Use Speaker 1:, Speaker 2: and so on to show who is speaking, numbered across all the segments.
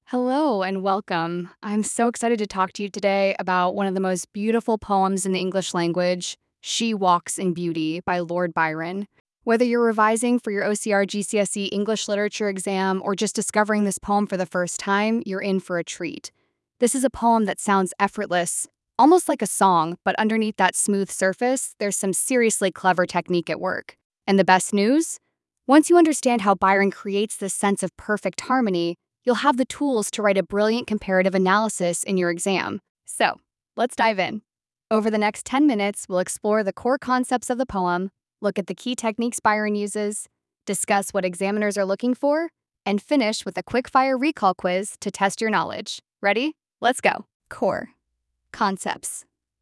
Speaker 1: Hello and welcome. I'm so excited to talk to you today about one of the most beautiful poems in the English language, She Walks in Beauty by Lord Byron. Whether you're revising for your OCR GCSE English literature exam or just discovering this poem for the first time, you're in for a treat. This is a poem that sounds effortless, almost like a song, but underneath that smooth surface, there's some seriously clever technique at work. And the best news? Once you understand how Byron creates this sense of perfect harmony, you'll have the tools to write a brilliant comparative analysis in your exam. So, let's dive in. Over the next 10 minutes, we'll explore the core concepts of the poem, look at the key techniques Byron uses, discuss what examiners are looking for, and finish with a quick-fire recall quiz to test your knowledge. Ready? Let's go. Core concepts.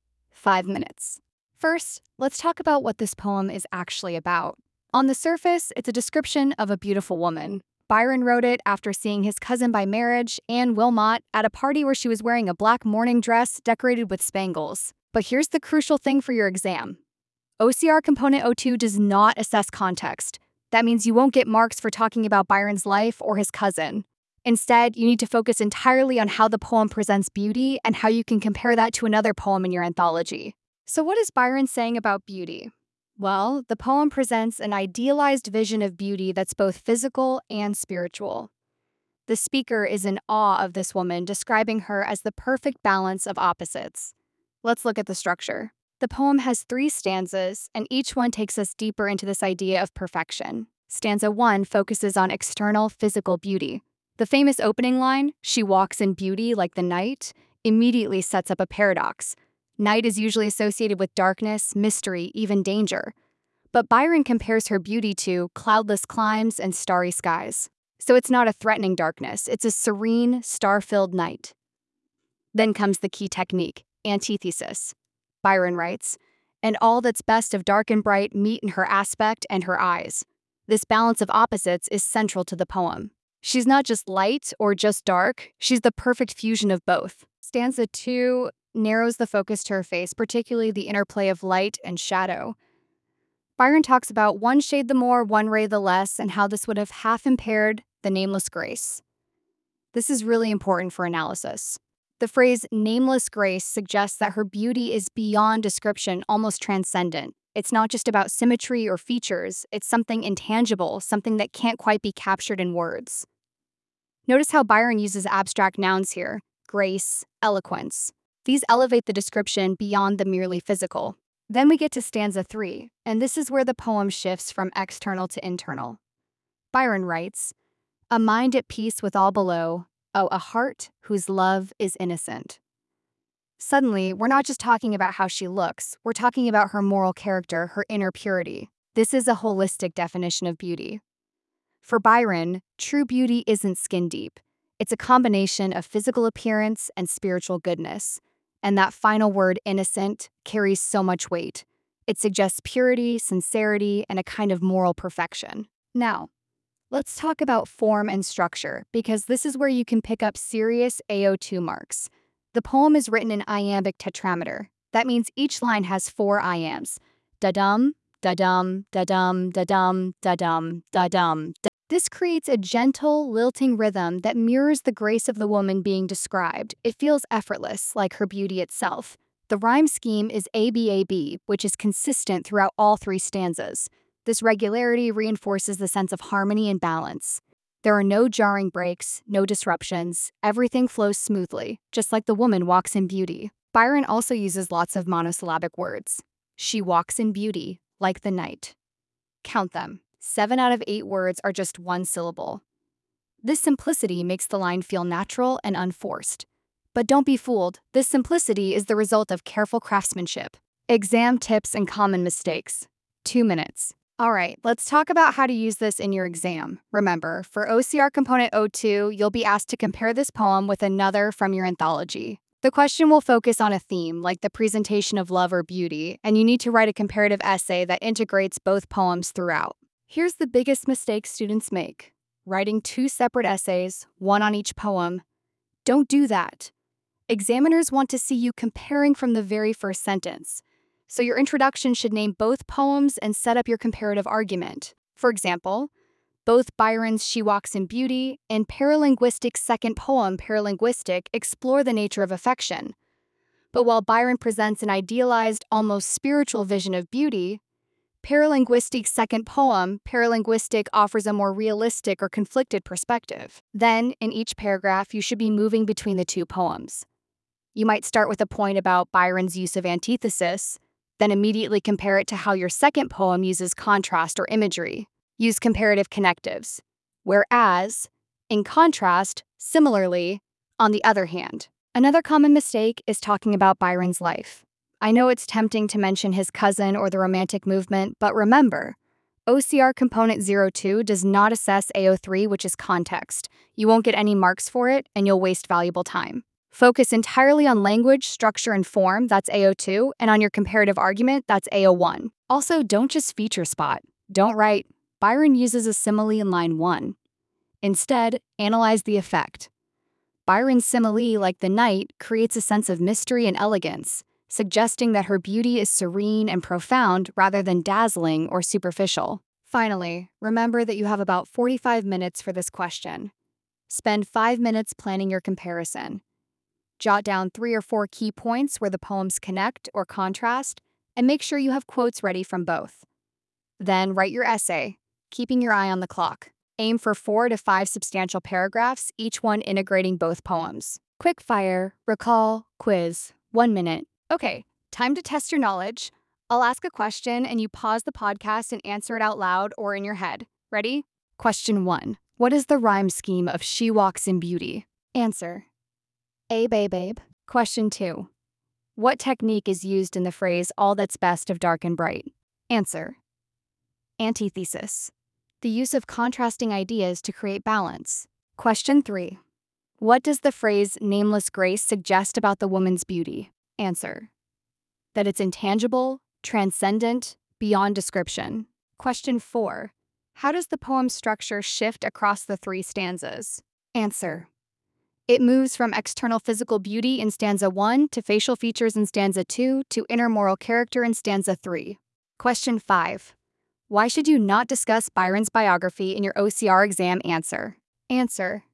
Speaker 1: 5 minutes. First, let's talk about what this poem is actually about. On the surface, it's a description of a beautiful woman. Byron wrote it after seeing his cousin by marriage, Anne Wilmot, at a party where she was wearing a black morning dress decorated with spangles. But here's the crucial thing for your exam. OCR Component O2 does not assess context. That means you won't get marks for talking about Byron's life or his cousin. Instead, you need to focus entirely on how the poem presents beauty and how you can compare that to another poem in your anthology. So what is Byron saying about beauty? Well, the poem presents an idealized vision of beauty that's both physical and spiritual. The speaker is in awe of this woman, describing her as the perfect balance of opposites. Let's look at the structure. The poem has 3 stanzas, and each one takes us deeper into this idea of perfection. Stanza 1 focuses on external physical beauty. The famous opening line, "She walks in beauty like the night," immediately sets up a paradox. Night is usually associated with darkness, mystery, even danger. But Byron compares her beauty to cloudless climes and starry skies. So it's not a threatening darkness, it's a serene, star-filled night. Then comes the key technique, antithesis. Byron writes, "And all that's best of dark and bright meet in her aspect and her eyes." This balance of opposites is central to the poem. She's not just light or just dark, she's the perfect fusion of both. Stanza 2 narrows the focus to her face, particularly the interplay of light and shadow. Byron talks about one shade the more, one ray the less, and how this would have half impaired the nameless grace. This is really important for analysis. The phrase nameless grace suggests that her beauty is beyond description, almost transcendent. It's not just about symmetry or features, it's something intangible, something that can't quite be captured in words. Notice how Byron uses abstract nouns here: grace, eloquence. These elevate the description beyond the merely physical. Then we get to stanza 3, and this is where the poem shifts from external to internal. Byron writes, "A mind at peace with all below, oh, a heart whose love is innocent." Suddenly, we're not just talking about how she looks, we're talking about her moral character, her inner purity. This is a holistic definition of beauty. For Byron, true beauty isn't skin deep. It's a combination of physical appearance and spiritual goodness. And that final word, innocent, carries so much weight. It suggests purity, sincerity, and a kind of moral perfection. Now, let's talk about form and structure, because this is where you can pick up serious AO2 marks. The poem is written in iambic tetrameter. That means each line has 4 iambs. Da-dum, da-dum, da-dum, da-dum, da-dum, da-dum. This creates a gentle, lilting rhythm that mirrors the grace of the woman being described. It feels effortless, like her beauty itself. The rhyme scheme is ABAB, which is consistent throughout all 3 stanzas. This regularity reinforces the sense of harmony and balance. There are no jarring breaks, no disruptions. Everything flows smoothly, just like the woman walks in beauty. Byron also uses lots of monosyllabic words. She walks in beauty, like the night. Count them. 7 out of 8 words are just one syllable. This simplicity makes the line feel natural and unforced. But don't be fooled, this simplicity is the result of careful craftsmanship. Exam tips and common mistakes. 2 minutes. Alright, let's talk about how to use this in your exam. Remember, for OCR Component O2, you'll be asked to compare this poem with another from your anthology. The question will focus on a theme, like the presentation of love or beauty, and you need to write a comparative essay that integrates both poems throughout. Here's the biggest mistake students make: writing 2 separate essays, one on each poem. Don't do that. Examiners want to see you comparing from the very first sentence. So your introduction should name both poems and set up your comparative argument. For example, Both Byron's She Walks in Beauty and Paralinguistic's second poem, Paralinguistic, explore the nature of affection. But while Byron presents an idealized, almost spiritual vision of beauty, Paralinguistic's second poem, Paralinguistic, offers a more realistic or conflicted perspective. Then, in each paragraph, you should be moving between the two poems. You might start with a point about Byron's use of antithesis, then immediately compare it to how your second poem uses contrast or imagery. Use comparative connectives. Whereas, in contrast, similarly, on the other hand. Another common mistake is talking about Byron's life. I know it's tempting to mention his cousin or the Romantic movement, but remember, OCR component 02 does not assess AO3, which is context. You won't get any marks for it, and you'll waste valuable time. Focus entirely on language, structure, and form, that's AO2, and on your comparative argument, that's AO1. Also, don't just feature spot. Don't write, Byron uses a simile in line 1. Instead, analyze the effect. Byron's simile, like the night, creates a sense of mystery and elegance, suggesting that her beauty is serene and profound rather than dazzling or superficial. Finally, remember that you have about 45 minutes for this question. Spend 5 minutes planning your comparison. Jot down 3 or 4 key points where the poems connect or contrast, and make sure you have quotes ready from both. Then write your essay, keeping your eye on the clock. Aim for 4 to 5 substantial paragraphs, each one integrating both poems. Quick fire, recall, quiz, 1 minute. Okay, time to test your knowledge. I'll ask a question and you pause the podcast and answer it out loud or in your head. Ready? Question 1. What is the rhyme scheme of She Walks in Beauty? Answer. A babe. Question 2. What technique is used in the phrase all that's best of dark and bright? Answer. Antithesis. The use of contrasting ideas to create balance. Question 3. What does the phrase nameless grace suggest about the woman's beauty? Answer. That it's intangible, transcendent, beyond description. Question 4. How does the poem's structure shift across the 3 stanzas? Answer. It moves from external physical beauty in stanza 1 to facial features in stanza 2 to inner moral character in stanza 3. Question 5. Why should you not discuss Byron's biography in your OCR exam? Answer.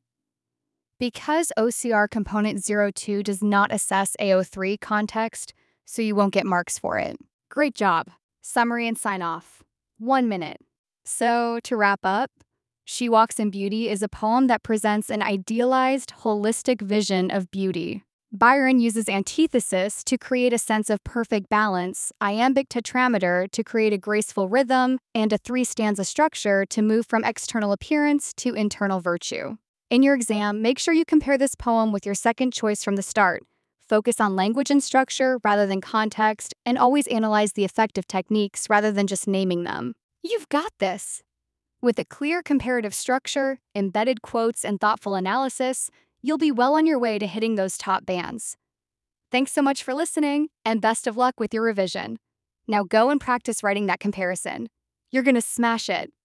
Speaker 1: Because OCR component 02 does not assess AO3 context, so you won't get marks for it. Great job. Summary and sign off. 1 minute. So, to wrap up, She Walks in Beauty is a poem that presents an idealized, holistic vision of beauty. Byron uses antithesis to create a sense of perfect balance, iambic tetrameter to create a graceful rhythm, and a 3-stanza structure to move from external appearance to internal virtue. In your exam, make sure you compare this poem with your second choice from the start. Focus on language and structure rather than context, and always analyze the effective techniques rather than just naming them. You've got this! With a clear comparative structure, embedded quotes, and thoughtful analysis, you'll be well on your way to hitting those top bands. Thanks so much for listening, and best of luck with your revision. Now go and practice writing that comparison. You're gonna smash it.